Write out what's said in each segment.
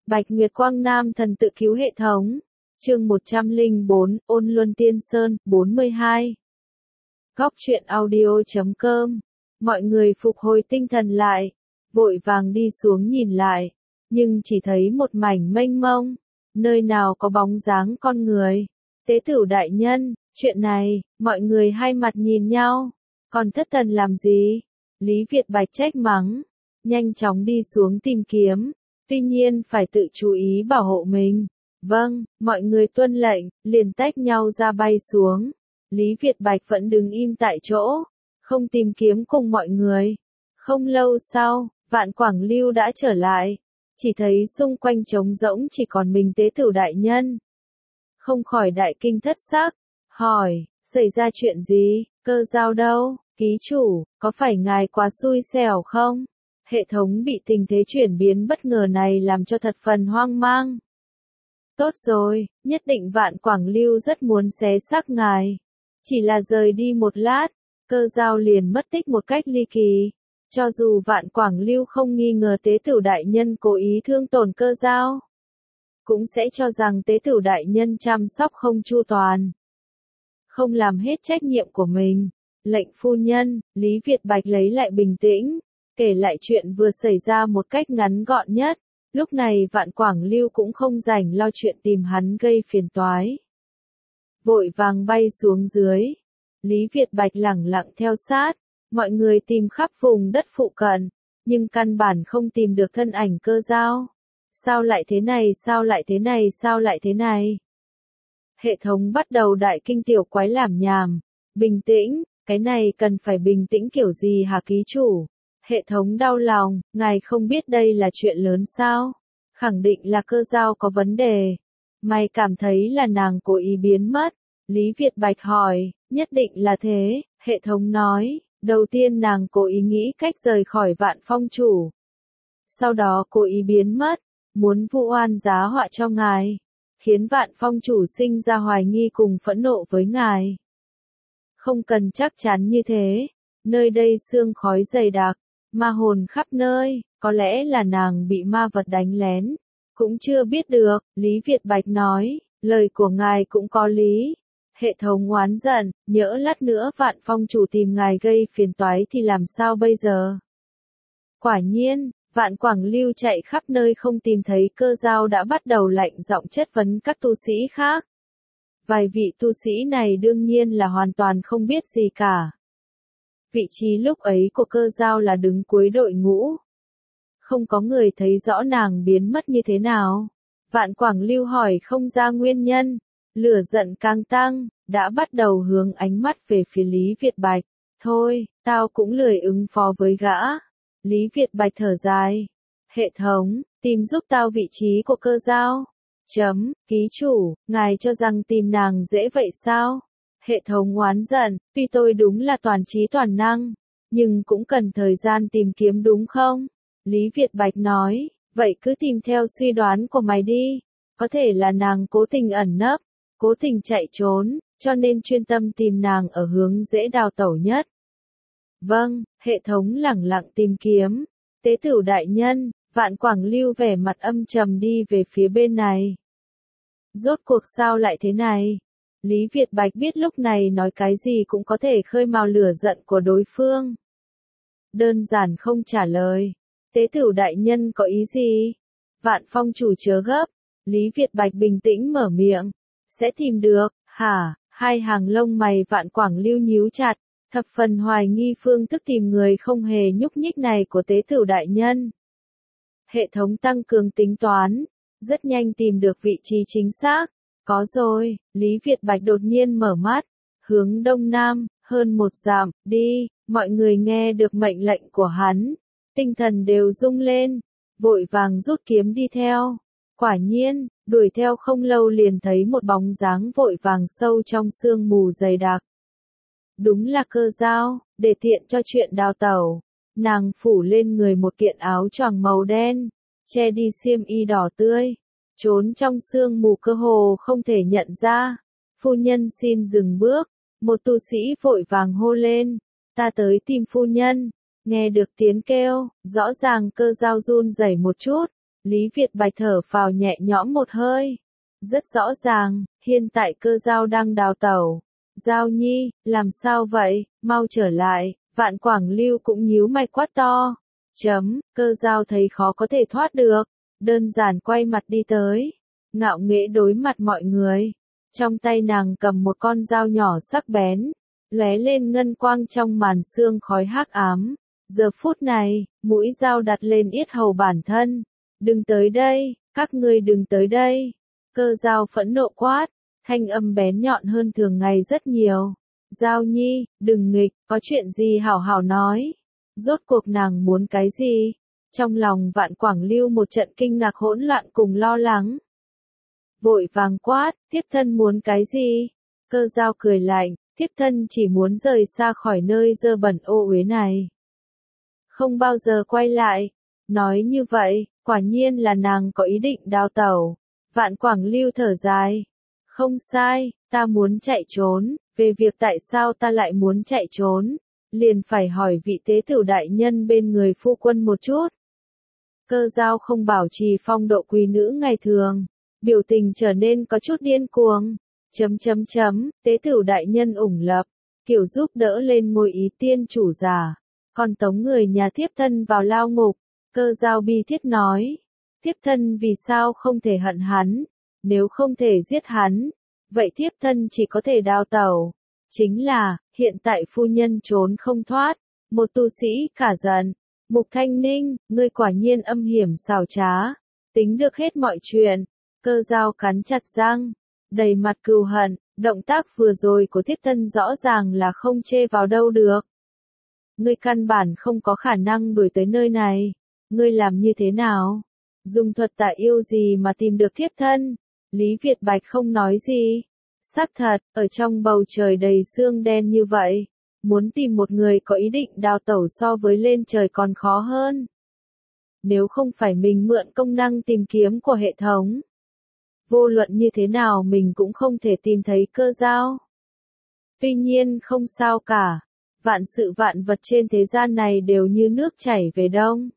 Bạch Nguyệt Quang Nam thần tự cứu hệ thống. Chương 104, Ôn Luân Tiên Sơn, 42. Góc truyện audio.com. Mọi người phục hồi tinh thần lại, vội vàng đi xuống nhìn lại, nhưng chỉ thấy một mảnh mênh mông, nơi nào có bóng dáng con người. Tế Tửu đại nhân, chuyện này, mọi người hai mặt nhìn nhau, còn thất thần làm gì? Lý Việt Bạch trách mắng, nhanh chóng đi xuống tìm kiếm, tuy nhiên phải tự chú ý bảo hộ mình. Vâng, mọi người tuân lệnh, liền tách nhau ra bay xuống. Lý Việt Bạch vẫn đứng im tại chỗ, không tìm kiếm cùng mọi người. Không lâu sau, Vạn Quảng Lưu đã trở lại, chỉ thấy xung quanh trống rỗng chỉ còn mình Tế Tửu đại nhân. Không khỏi đại kinh thất sắc, hỏi, xảy ra chuyện gì, Cơ Dao đâu, ký chủ, có phải ngài quá xui xẻo không? Hệ thống bị tình thế chuyển biến bất ngờ này làm cho thật phần hoang mang. Tốt rồi, nhất định Vạn Quảng Lưu rất muốn xé xác ngài. Chỉ là rời đi một lát, Cơ Dao liền mất tích một cách ly kỳ. Cho dù Vạn Quảng Lưu không nghi ngờ Tế Tửu đại nhân cố ý thương tổn Cơ Dao, cũng sẽ cho rằng Tế Tửu đại nhân chăm sóc không chu toàn, không làm hết trách nhiệm của mình. Lệnh phu nhân, Lý Việt Bạch lấy lại bình tĩnh, kể lại chuyện vừa xảy ra một cách ngắn gọn nhất. Lúc này Vạn Quảng Lưu cũng không rảnh lo chuyện tìm hắn gây phiền toái, vội vàng bay xuống dưới. Lý Việt Bạch lẳng lặng theo sát, mọi người tìm khắp vùng đất phụ cận, nhưng căn bản không tìm được thân ảnh Cơ Dao. Sao lại thế này, sao lại thế này, sao lại thế này? Hệ thống bắt đầu đại kinh tiểu quái làm nhảm. Bình tĩnh, cái này cần phải bình tĩnh kiểu gì hả ký chủ? Hệ thống đau lòng, ngài không biết đây là chuyện lớn sao? Khẳng định là Cơ Dao có vấn đề. Mày cảm thấy là nàng cố ý biến mất. Lý Việt Bạch hỏi, nhất định là thế, hệ thống nói, đầu tiên nàng cố ý nghĩ cách rời khỏi Vạn Phong chủ. Sau đó cố ý biến mất, muốn vu oan giá họa cho ngài, khiến Vạn Phong chủ sinh ra hoài nghi cùng phẫn nộ với ngài. Không cần chắc chắn như thế, nơi đây sương khói dày đặc, ma hồn khắp nơi, có lẽ là nàng bị ma vật đánh lén, cũng chưa biết được. Lý Việt Bạch nói, lời của ngài cũng có lý. Hệ thống oán giận, nhỡ lát nữa Vạn Phong chủ tìm ngài gây phiền toái thì làm sao bây giờ? Quả nhiên, Vạn Quảng Lưu chạy khắp nơi không tìm thấy Cơ Dao đã bắt đầu lạnh giọng chất vấn các tu sĩ khác. Vài vị tu sĩ này đương nhiên là hoàn toàn không biết gì cả. Vị trí lúc ấy của Cơ Dao là đứng cuối đội ngũ. Không có người thấy rõ nàng biến mất như thế nào. Vạn Quảng Lưu hỏi không ra nguyên nhân. Lửa giận càng tăng, đã bắt đầu hướng ánh mắt về phía Lý Việt Bạch. Thôi, tao cũng lười ứng phó với gã. Lý Việt Bạch thở dài. Hệ thống, tìm giúp tao vị trí của Cơ Dao. Ký chủ, ngài cho rằng tìm nàng dễ vậy sao? Hệ thống oán giận, tuy tôi đúng là toàn trí toàn năng, nhưng cũng cần thời gian tìm kiếm đúng không? Lý Việt Bạch nói, vậy cứ tìm theo suy đoán của mày đi. Có thể là nàng cố tình ẩn nấp, cố tình chạy trốn, cho nên chuyên tâm tìm nàng ở hướng dễ đào tẩu nhất. Vâng, hệ thống lẳng lặng tìm kiếm. Tế Tửu đại nhân, Vạn Quảng Lưu vẻ mặt âm trầm đi về phía bên này. Rốt cuộc sao lại thế này? Lý Việt Bạch biết lúc này nói cái gì cũng có thể khơi mào lửa giận của đối phương. Đơn giản không trả lời. Tế Tửu đại nhân có ý gì? Vạn Phong chủ chớ gấp. Lý Việt Bạch bình tĩnh mở miệng. Sẽ tìm được, hả? Hai hàng lông mày Vạn Quảng Lưu nhíu chặt, thập phần hoài nghi phương thức tìm người không hề nhúc nhích này của Tế Tửu đại nhân. Hệ thống tăng cường tính toán, rất nhanh tìm được vị trí chính xác. Có rồi, Lý Việt Bạch đột nhiên mở mắt, hướng đông nam, hơn một dặm, đi. Mọi người nghe được mệnh lệnh của hắn, tinh thần đều rung lên, vội vàng rút kiếm đi theo. Quả nhiên, đuổi theo không lâu liền thấy một bóng dáng vội vàng sâu trong sương mù dày đặc. Đúng là Cơ Dao, để tiện cho chuyện đào tẩu. Nàng phủ lên người một kiện áo choàng màu đen, che đi xiêm y đỏ tươi, trốn trong sương mù cơ hồ không thể nhận ra. Phu nhân xin dừng bước, một tu sĩ vội vàng hô lên, ta tới tìm phu nhân. Nghe được tiếng kêu, rõ ràng Cơ Dao run rẩy một chút, Lý Việt Bạch thở phào nhẹ nhõm một hơi. Rất rõ ràng, hiện tại Cơ Dao đang đào tẩu. Giao Nhi, làm sao vậy, mau trở lại, Vạn Quảng Lưu cũng nhíu mày quát to. Cơ Dao thấy khó có thể thoát được, đơn giản quay mặt đi tới, ngạo nghễ đối mặt mọi người. Trong tay nàng cầm một con dao nhỏ sắc bén, lóe lên ngân quang trong màn sương khói hắc ám. Giờ phút này, mũi dao đặt lên yết hầu bản thân. Đừng tới đây, các ngươi đừng tới đây. Cơ Dao phẫn nộ quát, thanh âm bén nhọn hơn thường ngày rất nhiều. Giao Nhi, đừng nghịch, có chuyện gì hảo hảo nói. Rốt cuộc nàng muốn cái gì? Trong lòng Vạn Quảng Lưu một trận kinh ngạc hỗn loạn cùng lo lắng. Vội vàng quát, thiếp thân muốn cái gì? Cơ Dao cười lạnh, thiếp thân chỉ muốn rời xa khỏi nơi dơ bẩn ô uế này. Không bao giờ quay lại. Nói như vậy, quả nhiên là nàng có ý định đào tẩu. Vạn Quảng Lưu thở dài. Không sai, ta muốn chạy trốn, về việc tại sao ta lại muốn chạy trốn, liền phải hỏi vị tế tửu đại nhân bên người phu quân một chút. Cơ Dao không bảo trì phong độ quý nữ ngày thường, biểu tình trở nên có chút điên cuồng. Tế tửu đại nhân ủng lập, kiểu giúp đỡ lên ngôi ý tiên chủ giả, còn tống người nhà thiếp thân vào lao ngục. Cơ Dao bi thiết nói, thiếp thân vì sao không thể hận hắn, nếu không thể giết hắn, vậy thiếp thân chỉ có thể đào tẩu. Chính là, hiện tại phu nhân trốn không thoát, một tu sĩ cả giận. Mục Thanh Ninh, ngươi quả nhiên âm hiểm xảo trá, tính được hết mọi chuyện. Cơ Dao cắn chặt răng, đầy mặt cừu hận, động tác vừa rồi của thiếp thân rõ ràng là không chê vào đâu được. Ngươi căn bản không có khả năng đuổi tới nơi này, ngươi làm như thế nào? Dùng thuật tà yêu gì mà tìm được thiếp thân? Lý Việt Bạch không nói gì. Xác thật, ở trong bầu trời đầy sương đen như vậy, muốn tìm một người có ý định đào tẩu so với lên trời còn khó hơn. Nếu không phải mình mượn công năng tìm kiếm của hệ thống, vô luận như thế nào mình cũng không thể tìm thấy Cơ Dao. Tuy nhiên không sao cả, vạn sự vạn vật trên thế gian này đều như nước chảy về đông.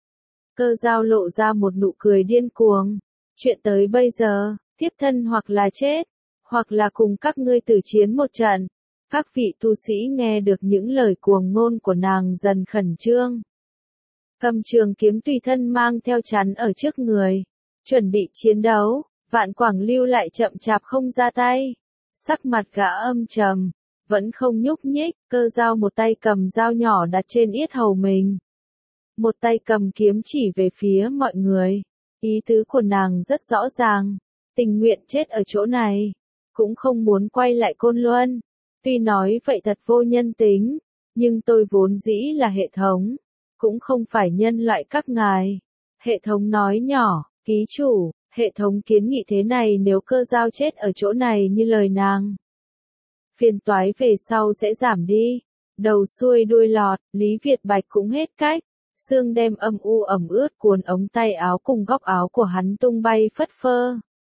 Cơ Dao lộ ra một nụ cười điên cuồng. Chuyện tới bây giờ, thiếp thân hoặc là chết, hoặc là cùng các ngươi tử chiến một trận. Các vị tu sĩ nghe được những lời cuồng ngôn của nàng dần khẩn trương. Cầm trường kiếm tùy thân mang theo chắn ở trước người, chuẩn bị chiến đấu. Vạn Quảng Lưu lại chậm chạp không ra tay, sắc mặt gã âm trầm, vẫn không nhúc nhích. Cơ Dao một tay cầm dao nhỏ đặt trên yết hầu mình, một tay cầm kiếm chỉ về phía mọi người. Ý tứ của nàng rất rõ ràng, tình nguyện chết ở chỗ này, cũng không muốn quay lại Côn Luân. Tuy nói vậy thật vô nhân tính, nhưng tôi vốn dĩ là hệ thống, cũng không phải nhân loại các ngài. Hệ thống nói nhỏ, ký chủ, hệ thống kiến nghị thế này, nếu Cơ Dao chết ở chỗ này như lời nàng, phiền toái về sau sẽ giảm đi. Đầu xuôi đuôi lọt, Lý Việt Bạch cũng hết cách. Sương đêm âm u ẩm ướt cuốn ống tay áo cùng góc áo của hắn tung bay phất phơ.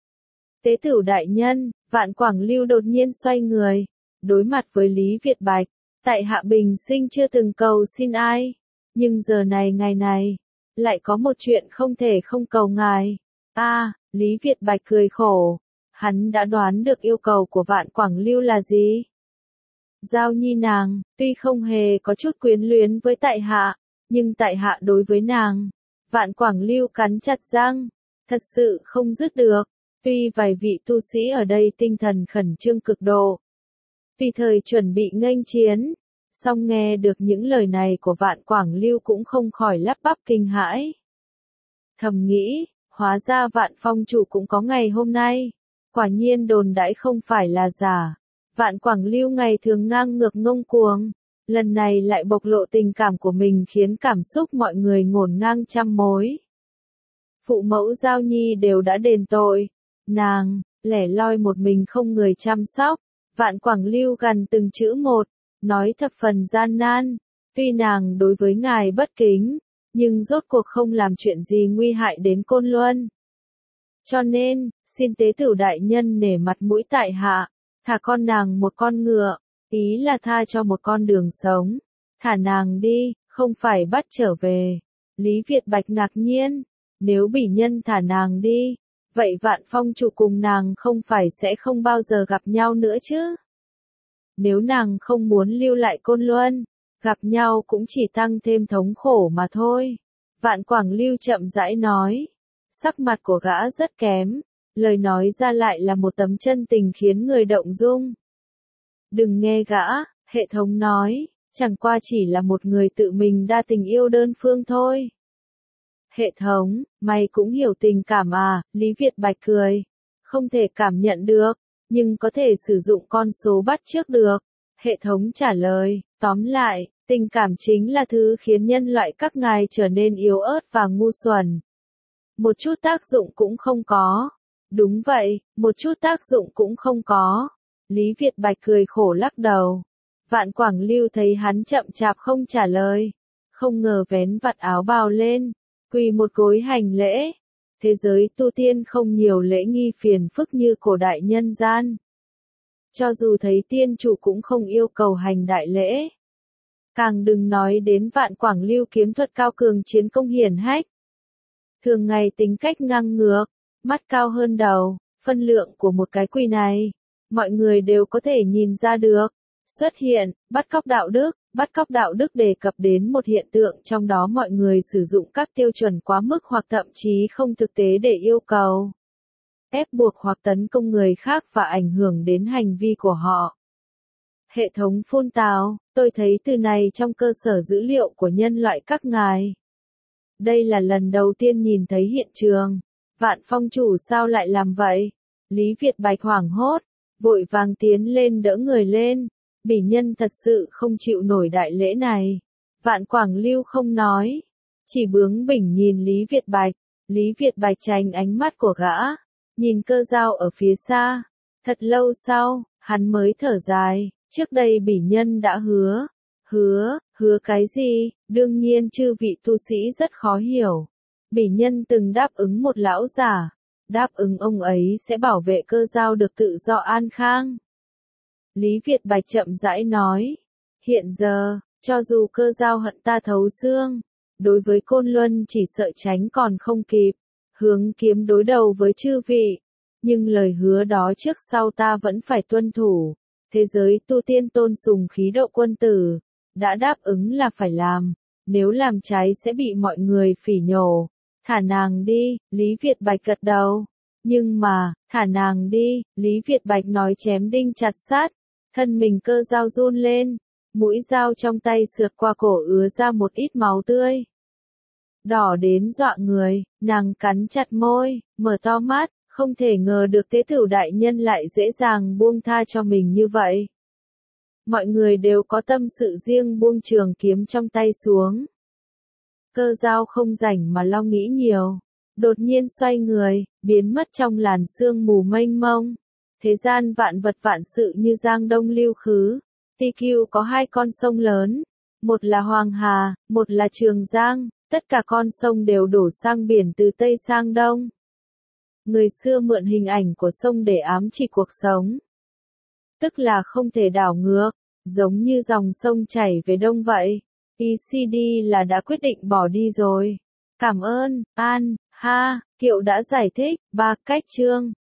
Tế tửu đại nhân, Vạn Quảng Lưu đột nhiên xoay người, đối mặt với Lý Việt Bạch. Tại hạ bình sinh chưa từng cầu xin ai, nhưng giờ này ngày này, lại có một chuyện không thể không cầu ngài. Lý Việt Bạch cười khổ, hắn đã đoán được yêu cầu của Vạn Quảng Lưu là gì. Giao Nhi nàng, tuy không hề có chút quyến luyến với tại hạ, nhưng tại hạ đối với nàng, Vạn Quảng Lưu cắn chặt răng, thật sự không dứt được. Tuy vài vị tu sĩ ở đây tinh thần khẩn trương cực độ, vì thời chuẩn bị nghênh chiến, song nghe được những lời này của Vạn Quảng Lưu cũng không khỏi lắp bắp kinh hãi. Thầm nghĩ, hóa ra Vạn Phong chủ cũng có ngày hôm nay, quả nhiên đồn đãi không phải là giả. Vạn Quảng Lưu ngày thường ngang ngược ngông cuồng, lần này lại bộc lộ tình cảm của mình khiến cảm xúc mọi người ngổn ngang trăm mối. Phụ mẫu Giao Nhi đều đã đền tội, nàng, lẻ loi một mình không người chăm sóc. Vạn Quảng Lưu gần từng chữ một, nói thập phần gian nan. Tuy nàng đối với ngài bất kính, nhưng rốt cuộc không làm chuyện gì nguy hại đến Côn Luân. Cho nên, xin tế tửu đại nhân nể mặt mũi tại hạ, thả con nàng một con ngựa, ý là tha cho một con đường sống. Thả nàng đi, không phải bắt trở về. Lý Việt Bạch ngạc nhiên, Nếu bỉ nhân thả nàng đi, vậy Vạn Phong chủ cùng nàng không phải sẽ không bao giờ gặp nhau nữa chứ? Nếu nàng không muốn lưu lại Côn Luân, gặp nhau cũng chỉ tăng thêm thống khổ mà thôi. Vạn Quảng Lưu chậm rãi nói. Sắc mặt của gã rất kém, lời nói ra lại là một tấm chân tình khiến người động dung. Đừng nghe gã, hệ thống nói, chẳng qua chỉ là một người tự mình đa tình yêu đơn phương thôi. Hệ thống, mày cũng hiểu tình cảm à, Lý Việt Bạch cười. Không thể cảm nhận được, nhưng có thể sử dụng con số bắt chước được. Hệ thống trả lời, tóm lại, tình cảm chính là thứ khiến nhân loại các ngài trở nên yếu ớt và ngu xuẩn. Một chút tác dụng cũng không có. Đúng vậy, một chút tác dụng cũng không có. Lý Việt Bạch cười khổ lắc đầu. Vạn Quảng Lưu thấy hắn chậm chạp không trả lời. Không ngờ vén vạt áo bào lên, quỳ một gối hành lễ. Thế giới tu tiên không nhiều lễ nghi phiền phức như cổ đại nhân gian. Cho dù thấy tiên chủ cũng không yêu cầu hành đại lễ. Càng đừng nói đến Vạn Quảng Lưu kiếm thuật cao cường chiến công hiển hách. Thường ngày tính cách ngang ngược, mắt cao hơn đầu, phân lượng của một cái quỳ này, mọi người đều có thể nhìn ra được. Xuất hiện, bắt cóc đạo đức đề cập đến một hiện tượng trong đó mọi người sử dụng các tiêu chuẩn quá mức hoặc thậm chí không thực tế để yêu cầu, ép buộc hoặc tấn công người khác và ảnh hưởng đến hành vi của họ. Hệ thống phun tào, tôi thấy từ này trong cơ sở dữ liệu của nhân loại các ngài. Đây là lần đầu tiên nhìn thấy hiện trường. Vạn Phong chủ sao lại làm vậy? Lý Việt Bạch hoảng hốt, vội vàng tiến lên đỡ người lên. Bỉ nhân thật sự không chịu nổi đại lễ này. Vạn Quảng Lưu không nói, chỉ bướng bỉnh nhìn Lý Việt Bạch. Lý Việt Bạch tránh ánh mắt của gã, nhìn Cơ Dao ở phía xa. Thật lâu sau, hắn mới thở dài. Trước đây bỉ nhân đã hứa. Hứa cái gì? Đương nhiên chư vị tu sĩ rất khó hiểu. Bỉ nhân từng đáp ứng một lão giả, đáp ứng ông ấy sẽ bảo vệ Cơ Dao được tự do an khang. Lý Việt Bạch chậm rãi nói, hiện giờ, cho dù Cơ Dao hận ta thấu xương, đối với Côn Luân chỉ sợ tránh còn không kịp, hướng kiếm đối đầu với chư vị, nhưng lời hứa đó trước sau ta vẫn phải tuân thủ. Thế giới tu tiên tôn sùng khí độ quân tử, đã đáp ứng là phải làm, nếu làm trái sẽ bị mọi người phỉ nhổ. Thả nàng đi, Lý Việt Bạch gật đầu. Nhưng mà, thả nàng đi, Lý Việt Bạch nói chém đinh chặt sát. Thân mình Cơ Dao run lên, mũi dao trong tay sượt qua cổ ứa ra một ít máu tươi. Đỏ đến dọa người, nàng cắn chặt môi, mở to mắt, không thể ngờ được Tế Tửu đại nhân lại dễ dàng buông tha cho mình như vậy. Mọi người đều có tâm sự riêng buông trường kiếm trong tay xuống. Cơ Dao không rảnh mà lo nghĩ nhiều, đột nhiên xoay người, biến mất trong làn sương mù mênh mông. Thế gian vạn vật vạn sự như giang đông lưu khứ. TQ có hai con sông lớn, một là Hoàng Hà, một là Trường Giang, tất cả con sông đều đổ sang biển từ Tây sang Đông. Người xưa mượn hình ảnh của sông để ám chỉ cuộc sống. Tức là không thể đảo ngược, giống như dòng sông chảy về Đông vậy. ECD là đã quyết định bỏ đi rồi. Cảm ơn, An, Ha, Kiệu đã giải thích, 3 cách chương.